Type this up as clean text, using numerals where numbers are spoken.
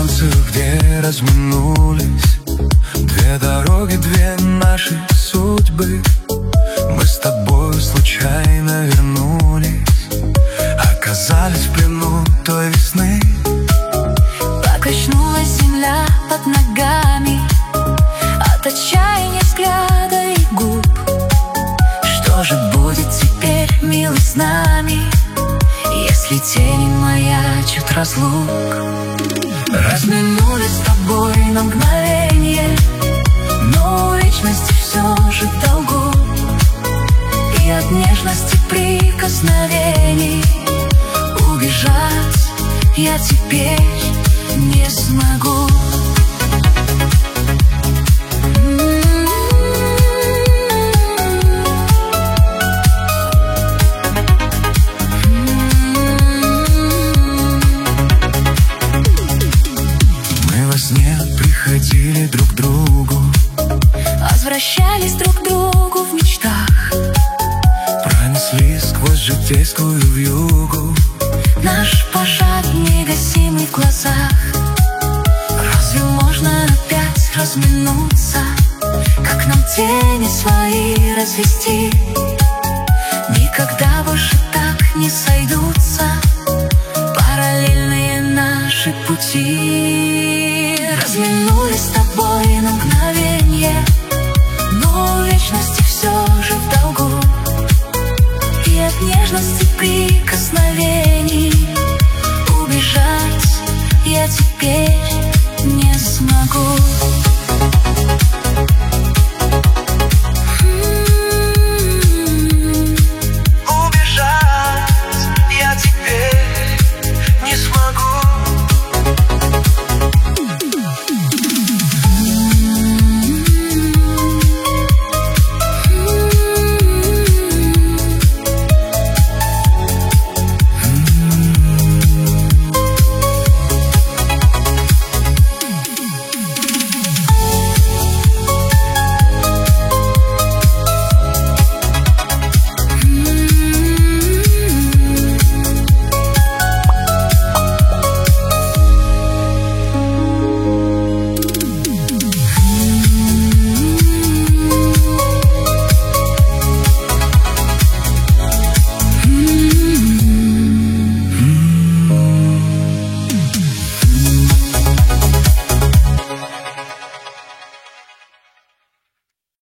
станцию, где разминулись две дороги, две наши судьбы. Мы с тобой случайно вернулись, оказались в плену той весны. Покачнулась земля под ногами от отчаяния взгляда и губ. Что же будет теперь, милый, с нами, если тени маячат разлук? Разминулись с тобой на мгновенье, но у вечности все же в долгу. И от нежности прикосновений убежать я теперь не смогу. Мы во сне приходили друг к другу, возвращались друг к другу в мечтах, пронеслись сквозь житейскую вьюгу. наш пожар негасимый в глазах. Разве можно опять разминуться, как нам тени свои развести? Никогда больше так не сойдутся параллельные наши пути. Разминулись с тобой на мгновенье, но у вечности все же в долгу. И от нежности прикосновений